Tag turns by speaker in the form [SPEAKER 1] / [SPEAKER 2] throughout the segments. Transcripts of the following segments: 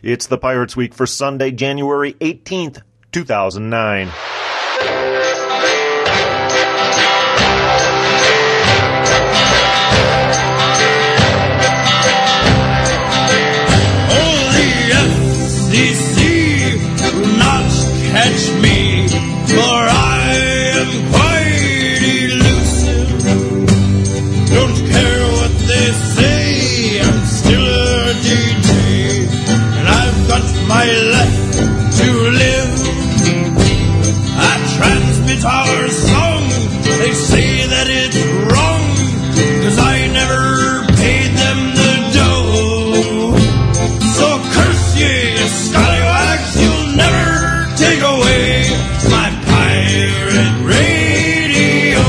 [SPEAKER 1] It's the Pirates Week for Sunday, January 18th, 2009.
[SPEAKER 2] FCC will not catch me, for I am quite elusive. Don't care what they say, I'm still a DJ, and I've got my life to live. I transmit our song, they say that it's wrong, 'cause I never paid them the dough. So curse ye, scallywags, you'll never take away my pirate radio.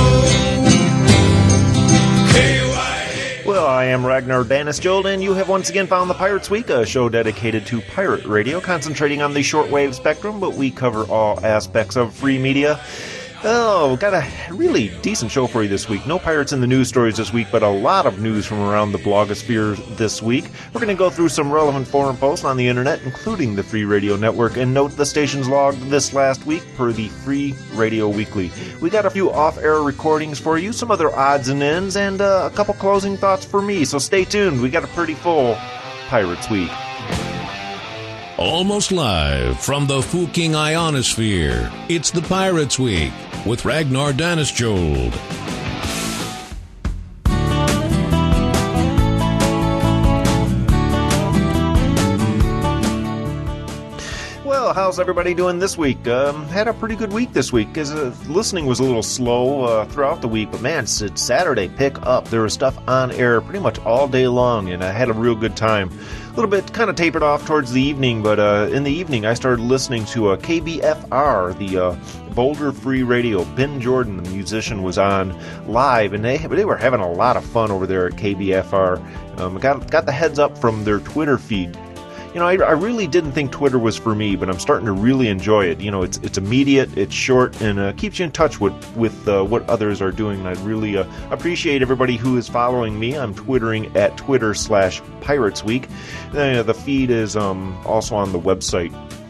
[SPEAKER 2] KYA.
[SPEAKER 1] Well, I am Ragnar Danisjold, and you have once again found the Pirates Week, a show dedicated to pirate radio, concentrating on the shortwave spectrum, but we cover all aspects of free media. Oh, got a really decent show for you this week. No pirates in the news stories this week, but a lot of news from around the blogosphere this week. We're going to go through some relevant forum posts on the internet, including the Free Radio Network, and note the stations logged this last week per the Free Radio Weekly. We got a few off-air recordings for you, some other odds and ends, and a couple closing thoughts for me, so stay tuned. We got a pretty full Pirates Week.
[SPEAKER 3] Almost live from the Fuking Ionosphere, it's the Pirates Week with Ragnar Danisjold.
[SPEAKER 1] Well, how's everybody doing this week? Had a pretty good week this week, because listening was a little slow throughout the week, but man, it's Saturday, pick up. There was stuff on air pretty much all day long, and I had a real good time. A little bit kind of tapered off towards the evening, but in the evening I started listening to KBFR, the Boulder Free Radio. Ben Jordan, the musician, was on live, and they were having a lot of fun over there at KBFR. Got the heads up from their Twitter feed. You know, I really didn't think Twitter was for me, but I'm starting to really enjoy it. You know, it's immediate, it's short, and keeps you in touch with what others are doing. And I really appreciate everybody who is following me. I'm twittering at Twitter/PiratesWeek. The feed is also on the website.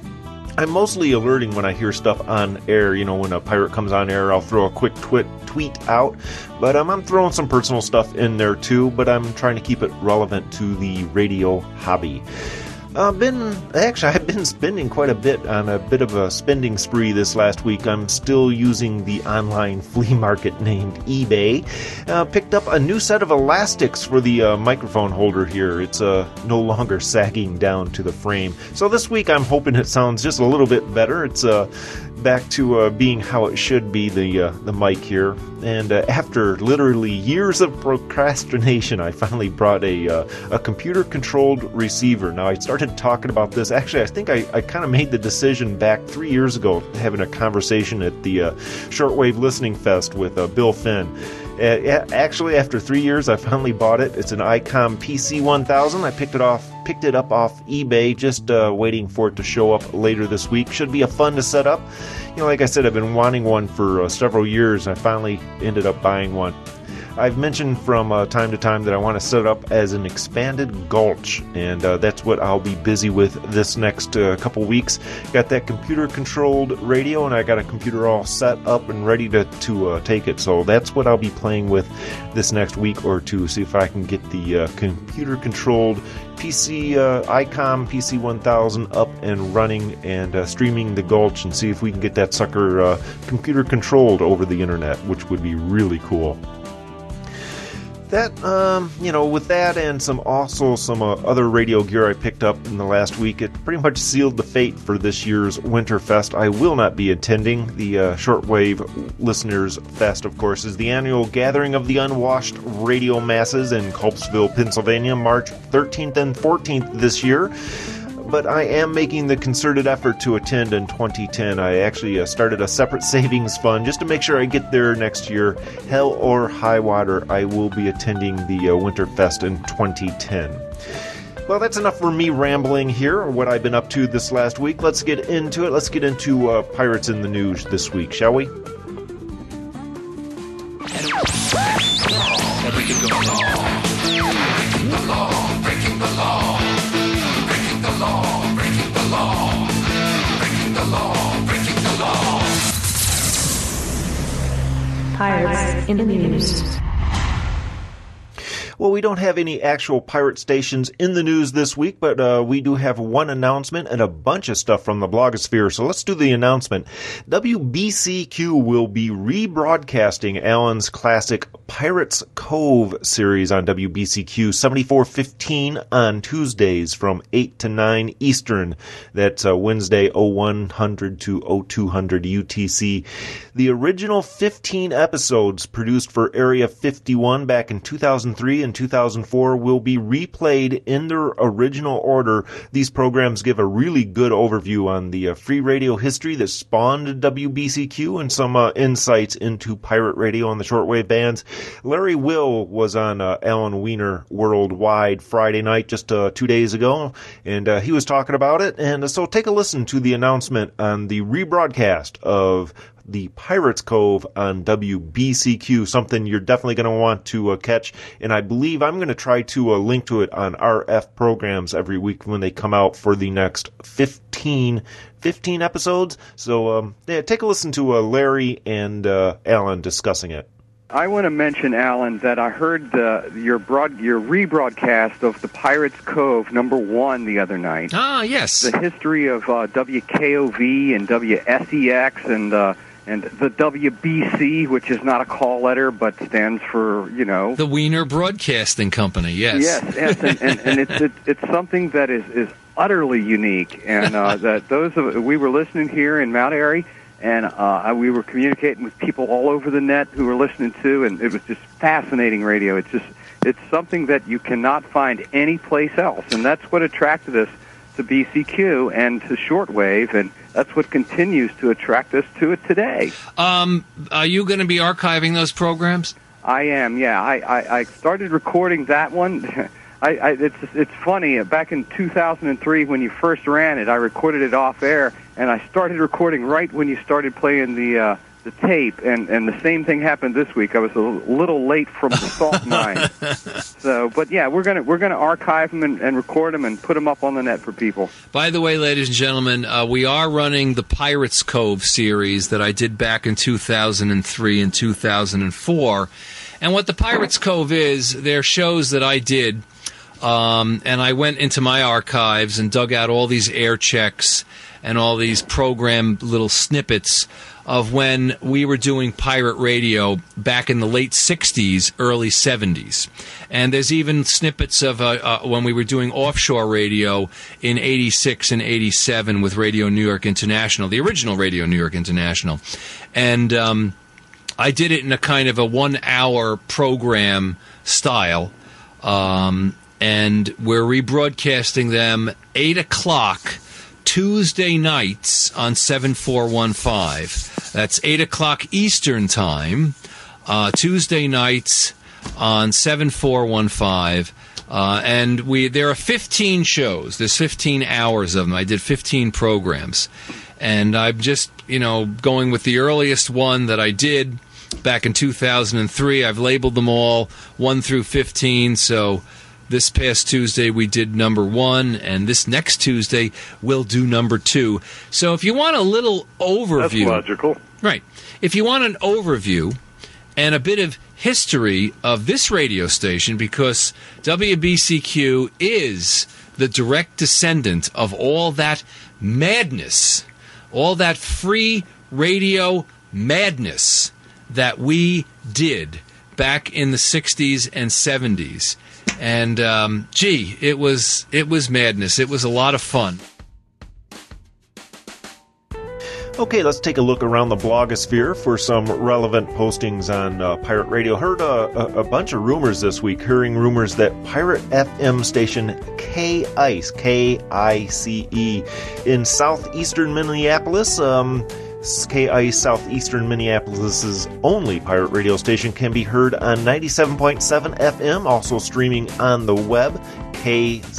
[SPEAKER 1] I'm mostly alerting when I hear stuff on air. You know, when a pirate comes on air, I'll throw a quick tweet out. But I'm throwing some personal stuff in there too, but I'm trying to keep it relevant to the radio hobby. I've been spending quite a bit on a bit of a spending spree this last week. I'm still using the online flea market named eBay. Picked up a new set of elastics for the microphone holder here. It's no longer sagging down to the frame. So this week I'm hoping it sounds just a little bit better. It's back to being how it should be, the mic here. And after literally years of procrastination, I finally brought a computer-controlled receiver. Now, I started talking about this. Actually, I think I kind of made the decision back 3 years ago, having a conversation at the Shortwave Listening Fest with Bill Finn. Actually, after 3 years, I finally bought it. It's an ICOM PC1000. I picked it up off eBay, just waiting for it to show up later this week. Should be fun to set up. You know, like I said, I've been wanting one for several years. I finally ended up buying one. I've mentioned from time to time that I want to set it up as an expanded gulch, and that's what I'll be busy with this next couple weeks. Got that computer-controlled radio, and I got a computer all set up and ready to take it. So that's what I'll be playing with this next week or two. See if I can get the computer-controlled PC ICOM PC1000 up and running and streaming the gulch, and see if we can get that sucker computer-controlled over the internet, which would be really cool. That, with that and some other radio gear I picked up in the last week, it pretty much sealed the fate for this year's Winterfest. I will not be attending. The Shortwave Listeners Fest, of course, is the annual gathering of the unwashed radio masses in Culpsville, Pennsylvania, March 13th and 14th this year. But I am making the concerted effort to attend in 2010. I actually started a separate savings fund just to make sure I get there next year. Hell or high water, I will be attending the Winterfest in 2010. Well, that's enough for me rambling here, or what I've been up to this last week. Let's get into it. Let's get into Pirates in the News this week, shall we?
[SPEAKER 4] Breaking the law. Pirates in the News.
[SPEAKER 1] Well, we don't have any actual pirate stations in the news this week, but we do have one announcement and a bunch of stuff from the blogosphere. So let's do the announcement. WBCQ will be rebroadcasting Alan's classic Pirates Cove series on WBCQ 7415 on Tuesdays from 8 to 9 Eastern. That's Wednesday 0100 to 0200 UTC. The original 15 episodes produced for Area 51 back in 2003 and 2004 will be replayed in their original order. These programs give a really good overview on the free radio history that spawned WBCQ and some insights into pirate radio on the shortwave bands. Larry Will was on Alan Wiener Worldwide Friday night just 2 days ago, and he was talking about it. And so take a listen to the announcement on the rebroadcast of the Pirates Cove on WBCQ, something you're definitely going to want to catch, and I believe I'm going to try to link to it on RF programs every week when they come out for the next 15 episodes. So take a listen to Larry and Alan discussing it.
[SPEAKER 5] I want to mention, Alan, that I heard your rebroadcast of the Pirates Cove #1 the other night.
[SPEAKER 6] Ah, yes.
[SPEAKER 5] The history of WKOV and WSEX and the WBC, which is not a call letter but stands for,
[SPEAKER 6] the Wiener Broadcasting Company. Yes.
[SPEAKER 5] Yes, and it's something that is utterly unique, and that we were listening here in Mount Airy. And we were communicating with people all over the net who were listening to, and it was just fascinating radio. It's something that you cannot find anyplace else, and that's what attracted us to BCQ and to shortwave, and that's what continues to attract us to it today.
[SPEAKER 6] Are you going to be archiving those programs?
[SPEAKER 5] I am, yeah. I started recording that one. It's funny. Back in 2003, when you first ran it, I recorded it off air, and I started recording right when you started playing the tape. And the same thing happened this week. I was a little late from the salt mine. So, but yeah, we're gonna archive them and record them and put them up on the net for people.
[SPEAKER 6] By the way, ladies and gentlemen, we are running the Pirates Cove series that I did back in 2003 and 2004. And what the Pirates Cove is, they're shows that I did. And I went into my archives and dug out all these air checks and all these program little snippets of when we were doing pirate radio back in the late 60s, early 70s. And there's even snippets of when we were doing offshore radio in 86 and 87 with Radio New York International, the original Radio New York International. And I did it in a kind of a 1-hour program style. And we're rebroadcasting them 8 o'clock Tuesday nights on 7415. That's 8 o'clock Eastern Time, Tuesday nights on 7415. And there are 15 shows. There's 15 hours of them. I did 15 programs. And I'm just, going with the earliest one that I did back in 2003. I've labeled them all 1 through 15, so this past Tuesday we did #1, and this next Tuesday we'll do #2. So if you want a little overview...
[SPEAKER 5] That's logical.
[SPEAKER 6] Right. If you want an overview and a bit of history of this radio station, because WBCQ is the direct descendant of all that madness, all that free radio madness that we did back in the 60s and 70s. And, it was madness. It was a lot of fun.
[SPEAKER 1] Okay, let's take a look around the blogosphere for some relevant postings on pirate radio. Heard a bunch of rumors this week, hearing rumors that pirate FM station K-ICE, K-I-C-E, in southeastern Minneapolis, K-ICE Southeastern Minneapolis' only pirate radio station, can be heard on 97.7 FM, also streaming on the web,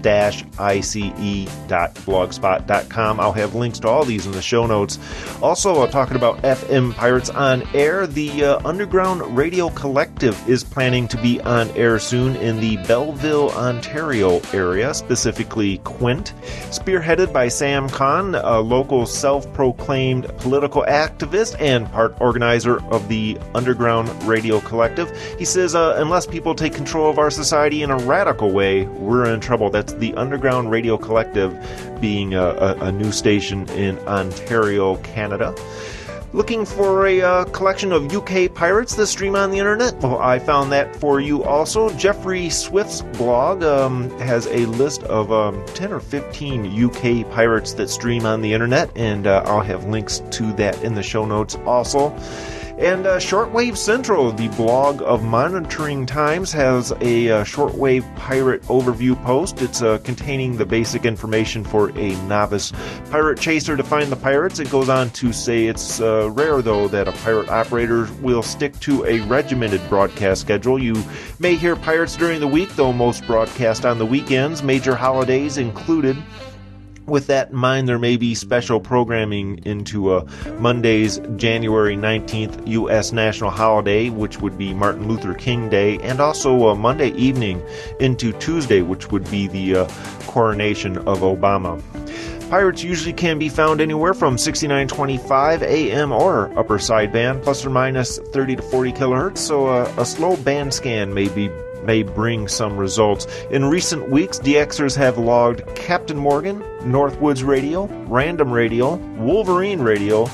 [SPEAKER 1] pirates-ice.blogspot.com. I'll have links to all these in the show notes. Also, talking about FM Pirates on Air, the Underground Radio Collective is planning to be on air soon in the Belleville, Ontario area, specifically Quint. Spearheaded by Sam Kahn, a local self-proclaimed political activist and part organizer of the Underground Radio Collective. He says, unless people take control of our society in a radical way, we're in trouble. That's the Underground Radio Collective, being a new station in Ontario, Canada. Looking for a collection of UK pirates that stream on the internet? Well, I found that for you also. Jeffrey Swift's blog has a list of 10 or 15 UK pirates that stream on the internet, and I'll have links to that in the show notes also. And Shortwave Central, the blog of Monitoring Times, has a shortwave pirate overview post. It's containing the basic information for a novice pirate chaser to find the pirates. It goes on to say it's rare, though, that a pirate operator will stick to a regimented broadcast schedule. You may hear pirates during the week, though most broadcast on the weekends, major holidays included. With that in mind, there may be special programming into Monday's January 19th U.S. national holiday, which would be Martin Luther King Day, and also Monday evening into Tuesday, which would be the coronation of Obama. Pirates usually can be found anywhere from 6925 AM or upper sideband, plus or minus 30 to 40 kilohertz, so a slow band scan may bring some results. In recent weeks, DXers have logged Captain Morgan, Northwoods Radio, Random Radio, Wolverine Radio,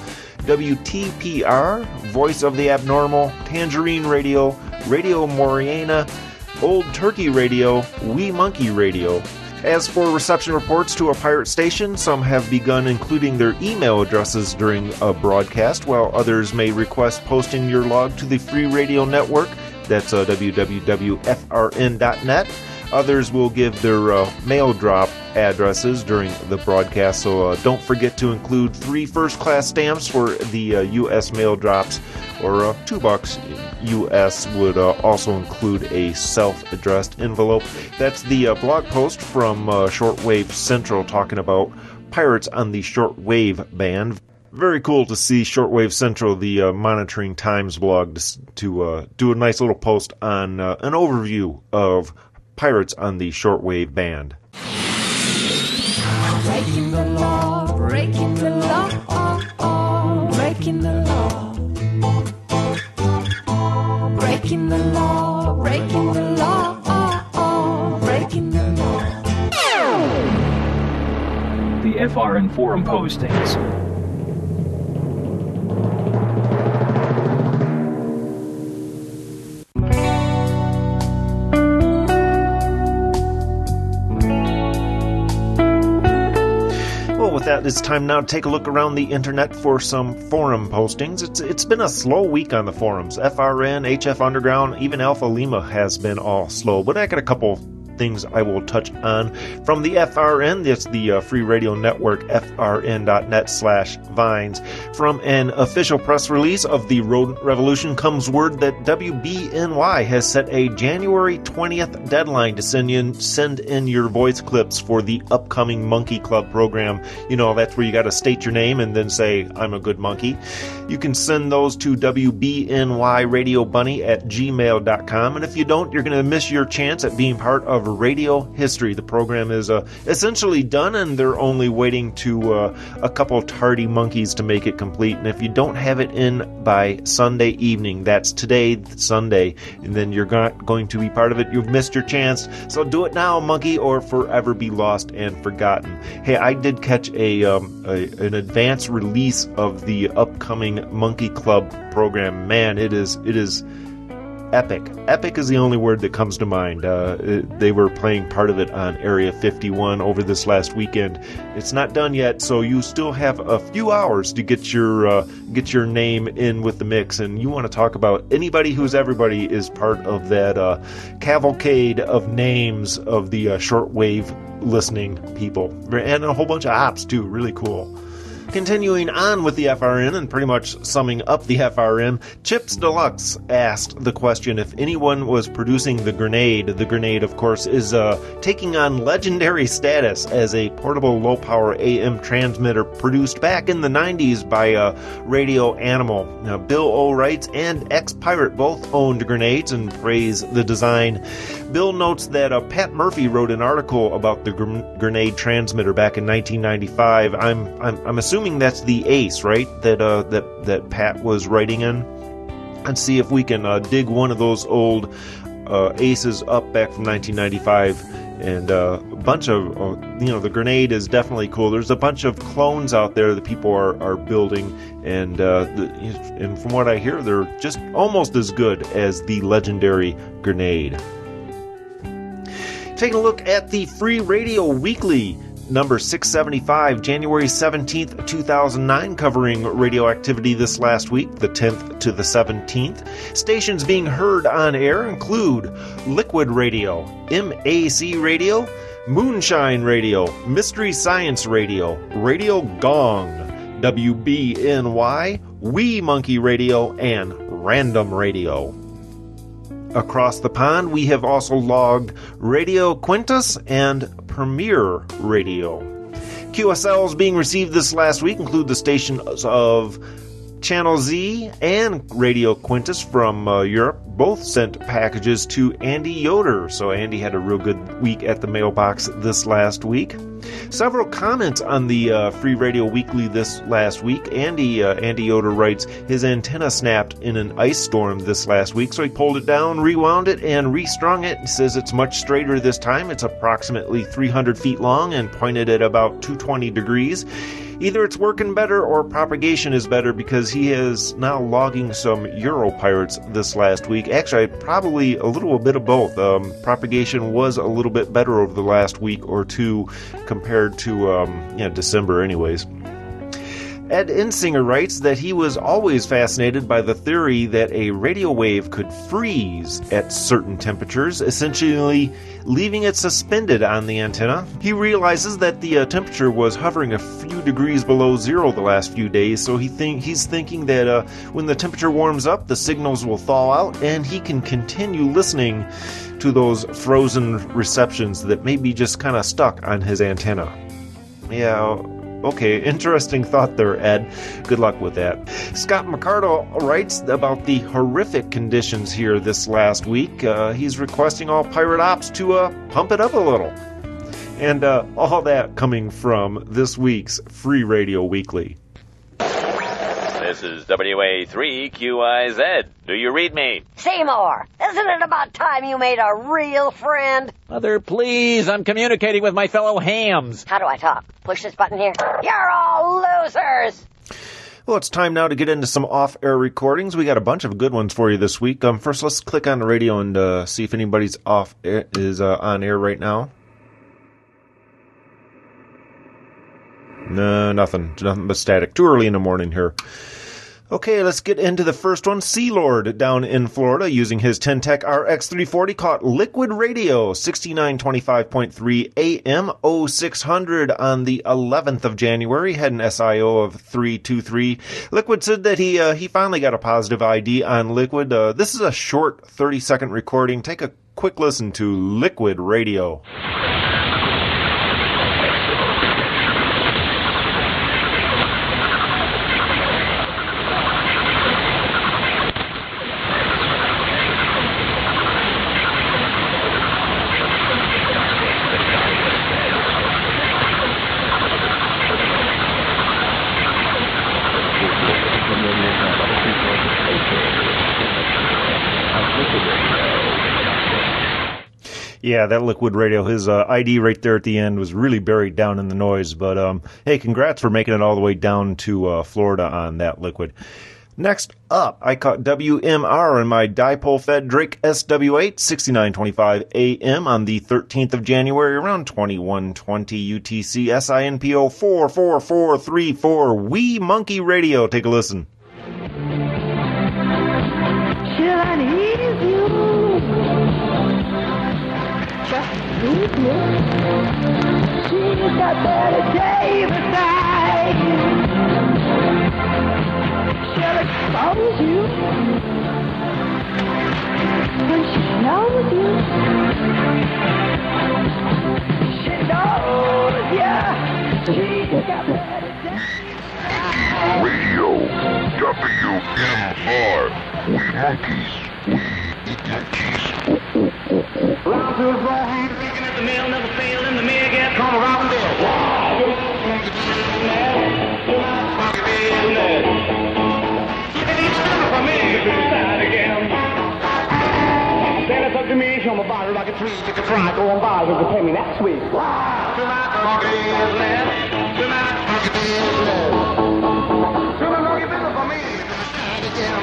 [SPEAKER 1] WTPR, Voice of the Abnormal, Tangerine Radio, Radio Moriana, Old Turkey Radio, Wee Monkey Radio. As for reception reports to a pirate station, some have begun including their email addresses during a broadcast, while others may request posting your log to the Free Radio Network. That's www.frn.net. Others will give their mail drop addresses during the broadcast, so don't forget to include 3 first-class stamps for the U.S. mail drops, or $2 U.S. would also include a self-addressed envelope. That's the blog post from Shortwave Central talking about pirates on the shortwave band. Very cool to see Shortwave Central, the Monitoring Times blog, to do a nice little post on an overview of pirates on the shortwave band.
[SPEAKER 7] Breaking the law, breaking the law, breaking the law. Breaking the law, breaking the law, breaking the law.
[SPEAKER 8] The FRN forum postings.
[SPEAKER 1] With that, it's time now to take a look around the internet for some forum postings. It's been a slow week on the forums. FRN, HF Underground, even Alpha Lima has been all slow, but I got a couple things I will touch on. From the FRN, that's the Free Radio Network, frn.net/vines. From an official press release of the Rodent Revolution comes word that WBNY has set a January 20th deadline to send in your voice clips for the upcoming Monkey Club program. You know, that's where you got to state your name and then say, I'm a good monkey. You can send those to WBNYRadioBunny@gmail.com, and if you don't, you're going to miss your chance at being part of Radio History. The program is essentially done, and they're only waiting to a couple tardy monkeys to make it complete. And if you don't have it in by Sunday evening, that's today, Sunday, and then you're not going to be part of it. You've missed your chance. So do it now, monkey, or forever be lost and forgotten. Hey, I did catch an advance release of the upcoming Monkey Club program. Man, it is epic. Epic is the only word that comes to mind. They were playing part of it on Area 51 over this last weekend. It's not done yet, so you still have a few hours to get your name in with the mix. And you want to talk about anybody who's everybody is part of that cavalcade of names of the shortwave listening people, and a whole bunch of ops too. Really cool. Continuing on with the FRN and pretty much summing up the FRN, Chips Deluxe asked the question if anyone was producing the Grenade. The Grenade, of course, is taking on legendary status as a portable low-power AM transmitter produced back in the 90s by Radio Animal. Now, Bill O. writes, and ex-Pirate both owned Grenades and praised the design. Bill notes that Pat Murphy wrote an article about the Grenade transmitter back in 1995. I'm assuming that's the Ace, right? That Pat was writing in. Let's see if we can dig one of those old Aces up back from 1995. And a bunch of, the Grenade is definitely cool. There's a bunch of clones out there that people are building, and from what I hear, they're just almost as good as the legendary Grenade. Taking a look at the Free Radio Weekly, number 675, January 17th, 2009, covering radioactivity this last week, the 10th to the 17th. Stations being heard on air include Liquid Radio, MAC Radio, Moonshine Radio, Mystery Science Radio, Radio Gong, WBNY, Wee Monkey Radio, and Random Radio. Across the pond, we have also logged Radio Quintus and Premier Radio. QSLs being received this last week include the stations of Channel Z and Radio Quintus from Europe. Both sent packages to Andy Yoder, so Andy had a real good week at the mailbox this last week. Several comments on the Free Radio Weekly this last week. Andy Yoder writes, his antenna snapped in an ice storm this last week, so he pulled it down, rewound it, and restrung it. He says it's much straighter this time. It's approximately 300 feet long and pointed at about 220 degrees. Either it's working better or propagation is better, because he is now logging some Euro pirates this last week. Actually, probably a little bit of both. Propagation was a little bit better over the last week or two compared to December anyways. Ed Insinger writes that he was always fascinated by the theory that a radio wave could freeze at certain temperatures, essentially leaving it suspended on the antenna. He realizes that the temperature was hovering a few degrees below zero the last few days, so he's thinking that when the temperature warms up, the signals will thaw out, and he can continue listening to those frozen receptions that may be just kind of stuck on his antenna. Yeah, okay, interesting thought there, Ed. Good luck with that. Scott McCardle writes about the horrific conditions here this last week. He's requesting all pirate ops to pump it up a little. And all that coming from this week's Free Radio Weekly.
[SPEAKER 9] This is WA3QIZ. Do you read me?
[SPEAKER 10] Seymour, isn't it about time you made a real friend?
[SPEAKER 11] Mother, please, I'm communicating with my fellow hams.
[SPEAKER 10] How do I talk? Push this button here. You're all losers!
[SPEAKER 1] Well, it's time now to get into some off-air recordings. We got a bunch of good ones for you this week. First, let's click on the radio and see if anybody's on air right now. No, nothing but static. Too early in the morning here. Okay, let's get into the first one. Sealord down in Florida using his Ten-Tech RX340 caught Liquid Radio 6925.3 AM 0600 on the 11th of January. Had an SIO of 323. Liquid said that he finally got a positive ID on Liquid. This is a short 30-second recording. Take a quick listen to Liquid Radio. Yeah, that Liquid Radio, his ID right there at the end was really buried down in the noise. But, hey, congrats for making it all the way down to Florida on that Liquid. Next up, I caught WMR in my dipole-fed Drake SW8 6925 AM on the 13th of January around 2120 UTC SINPO 44434 Wee Monkey Radio. Take a listen.
[SPEAKER 7] Should I need you? Just leave me. She's got better day beside. She'll expose you when she knows you. She knows ya. She's got
[SPEAKER 12] Radio WMR. We monkeys.
[SPEAKER 2] Round to his right hand, picking at the mill, never failed in the mill, get come robbing Bill. Wow! For me, side again. Then it's up to me, show my body like a tree, take a try, go on by, will you pay me that sweet? Wow! To my funky business, to my funky business. To my funky business for me, side again.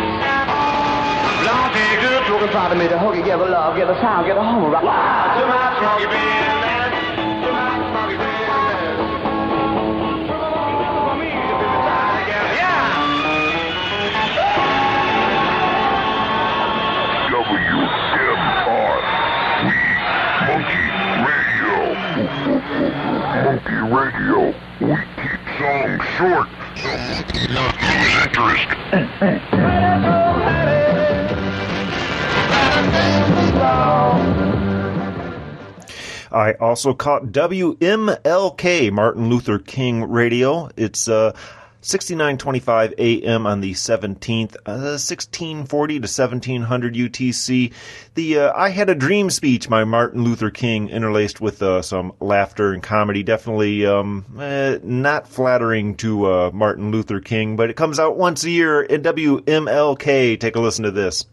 [SPEAKER 2] Long day good, you can try to make the hooky, get the love, get the sound, get the home, right? Wow! To my funky business, to my funky business. To my funky business for me, side again. Yeah!
[SPEAKER 12] WMR. Monkey Radio. We keep songs short so monkeys not lose interest.
[SPEAKER 1] I also caught WMLK, Martin Luther King Radio. It's 6925 AM on the 17th, 1640 to 1700 UTC. The I Had a Dream speech by Martin Luther King interlaced with some laughter and comedy. Definitely not flattering to Martin Luther King, but it comes out once a year at WMLK. Take a listen to this.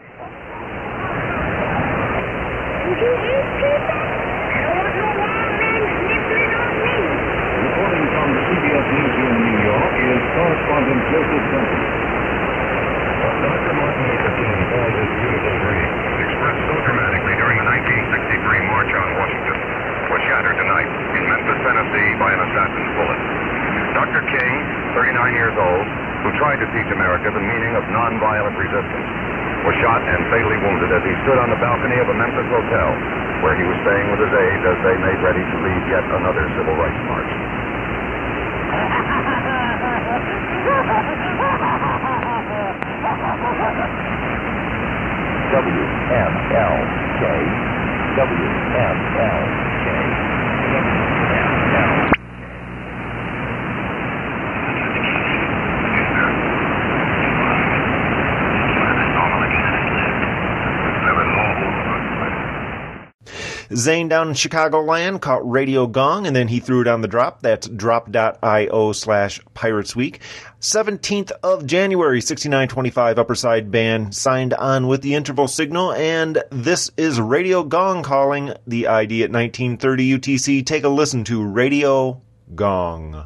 [SPEAKER 13] Correspondent Joseph Duncan. Dr. Martin Luther King called his beautiful dream, expressed so dramatically during the 1963 March on Washington, was shattered tonight in Memphis, Tennessee by an assassin's bullet. Dr. King, 39 years old, who tried to teach America the meaning of nonviolent resistance, was shot and fatally wounded as he stood on the balcony of a Memphis hotel, where he was staying with his aides as they made ready to lead yet another civil rights march.
[SPEAKER 12] WMLK.
[SPEAKER 1] Zane down in Chicagoland caught Radio Gong, and then he threw it on the drop. That's drop.io/Pirates Week. 17th of January, 6925 Upper Side Band signed on with the interval signal, and this is Radio Gong calling the ID at 1930 UTC. Take a listen to Radio Gong.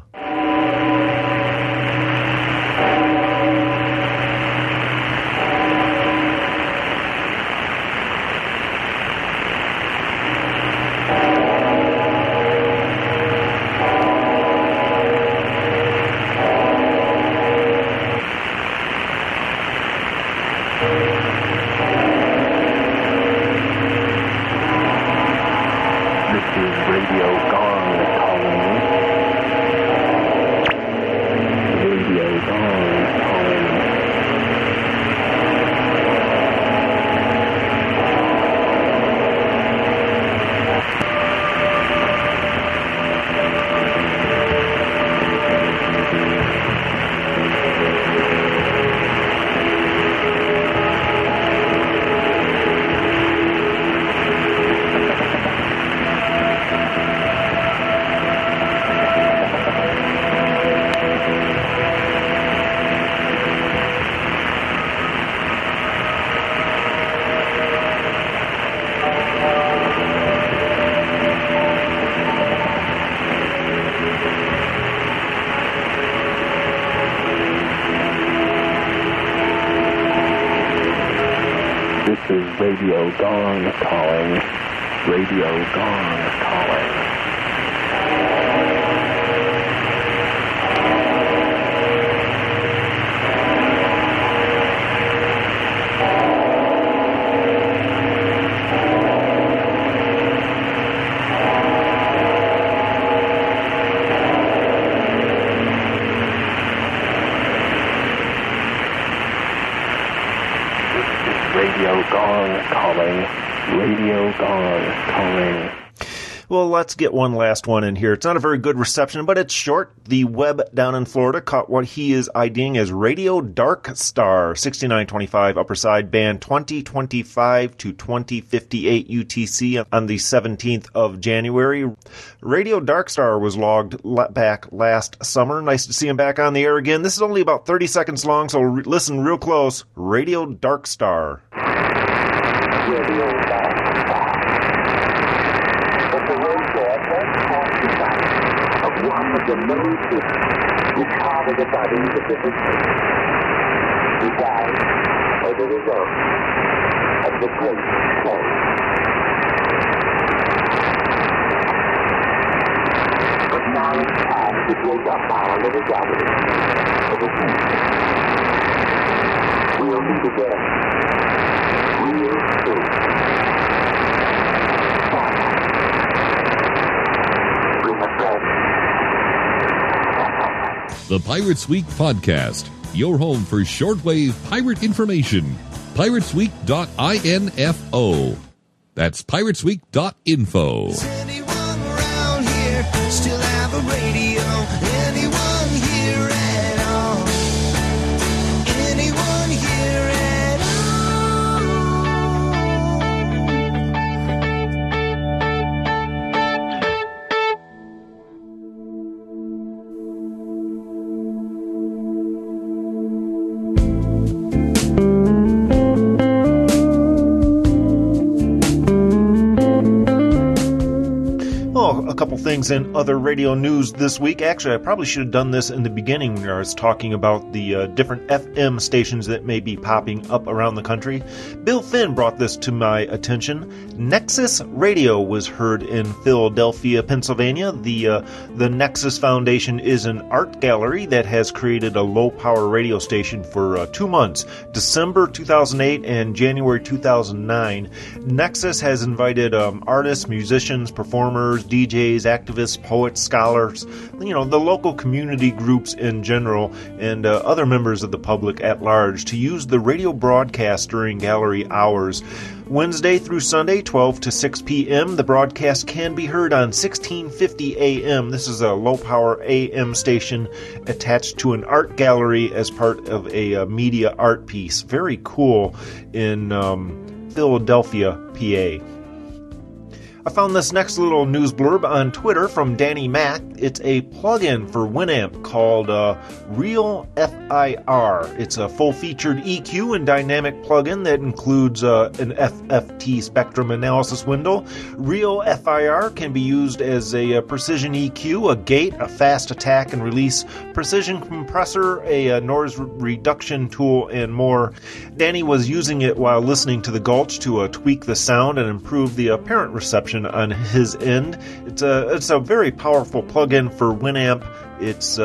[SPEAKER 12] Radio Gong calling. Radio Gong calling.
[SPEAKER 14] Gong calling. Radio Gong calling.
[SPEAKER 1] Well, let's get one last one in here. It's not a very good reception, but it's short. The Web down in Florida caught what he is IDing as Radio Dark Star, 6925 Upper Side, band 2025 to 2058 UTC on the 17th of January. Radio Dark Star was logged back last summer. Nice to see him back on the air again. This is only about 30 seconds long, so listen real close. Radio Dark Star.
[SPEAKER 14] Radio Dark Star. One of the many ships which harbor the bodies of the victims who died as a result of the Great Flood. But now it's time to break up our little gathering of the future. We'll meet again real soon. Bring us back.
[SPEAKER 15] The Pirates Week Podcast, your home for shortwave pirate information. Piratesweek.info. That's piratesweek.info.
[SPEAKER 16] Does anyone around here still have a radio? Anyone here at all? Anyone here at
[SPEAKER 1] A couple things in other radio news this week. Actually, I probably should have done this in the beginning when I was talking about the different FM stations that may be popping up around the country. Bill Finn brought this to my attention. Nexus Radio was heard in Philadelphia, Pennsylvania. The Nexus Foundation is an art gallery that has created a low-power radio station for 2 months, December 2008 and January 2009. Nexus has invited artists, musicians, performers, DJs, activists, poets, scholars, the local community groups in general, and other members of the public at large to use the radio broadcast during gallery hours. Wednesday through Sunday, 12 to 6 p.m., the broadcast can be heard on 1650 a.m. This is a low-power AM station attached to an art gallery as part of a media art piece. Very cool in Philadelphia, PA. I found this next little news blurb on Twitter from Danny Mack. It's a plugin for Winamp called Real FIR. It's a full-featured EQ and dynamic plugin that includes an FFT spectrum analysis window. Real FIR can be used as a precision EQ, a gate, a fast attack and release, precision compressor, a noise reduction tool, and more. Danny was using it while listening to The Gulch to tweak the sound and improve the apparent reception on his end. It's a very powerful plugin for Winamp. It's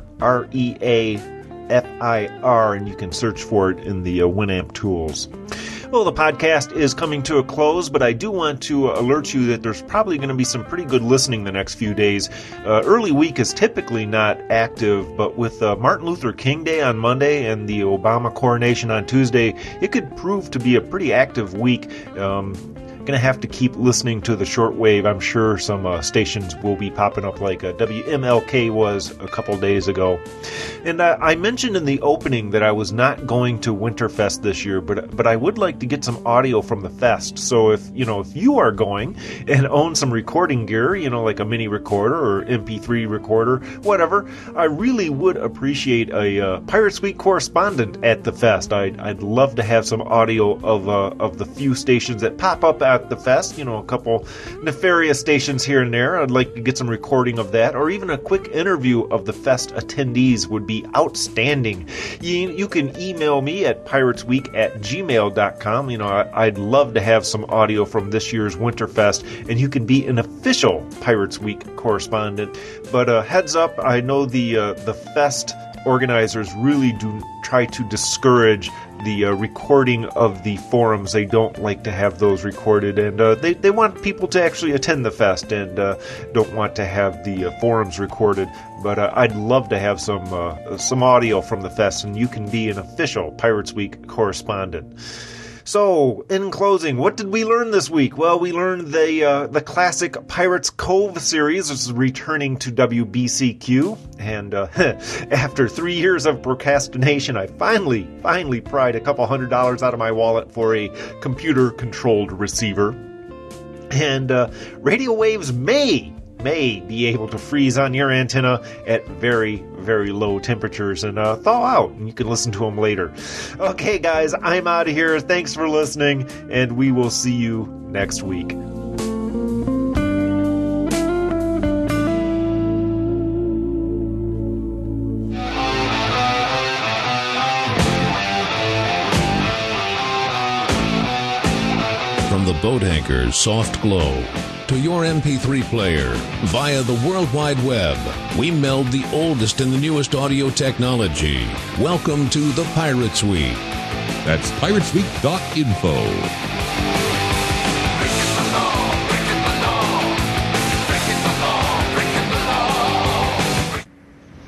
[SPEAKER 1] REAFIR, and you can search for it in the Winamp tools. Well, the podcast is coming to a close, but I do want to alert you that there's probably going to be some pretty good listening the next few days. Early week is typically not active, but with Martin Luther King Day on Monday and the Obama coronation on Tuesday, it could prove to be a pretty active week. Going to have to keep listening to the shortwave. I'm sure some stations will be popping up like WMLK was a couple days ago. And I mentioned in the opening that I was not going to Winterfest this year, but I would like to get some audio from the fest. So if you are going and own some recording gear, like a mini recorder or MP3 recorder, whatever, I really would appreciate a Pirates Week correspondent at the fest. I'd love to have some audio of the few stations that pop up at the fest, a couple nefarious stations here and there. I'd like to get some recording of that, or even a quick interview of the fest attendees would be outstanding. You can email me at piratesweek@gmail.com. I'd love to have some audio from this year's Winterfest, and you can be an official Pirates Week correspondent. But heads up, I know the fest organizers really do try to discourage the recording of the forums. They don't like to have those recorded, and they want people to actually attend the fest and don't want to have the forums recorded. But I'd love to have some audio from the fest, and you can be an official Pirates Week correspondent. So, in closing, what did we learn this week? Well, we learned the classic Pirates Cove series is returning to WBCQ, and after 3 years of procrastination, I finally pried a couple $100 out of my wallet for a computer-controlled receiver. And radio waves may be able to freeze on your antenna at very, very low temperatures and thaw out, and you can listen to them later. Okay, guys, I'm out of here. Thanks for listening, and we will see you next week.
[SPEAKER 3] From the boat anchor's soft glow to your MP3 player via the World Wide Web, we meld the oldest and the newest audio technology. Welcome to the Pirates Week.
[SPEAKER 15] That's piratesweek.info.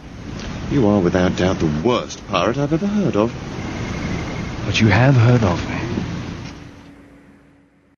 [SPEAKER 17] You are without doubt the worst pirate I've ever heard of.
[SPEAKER 8] But you have heard of me.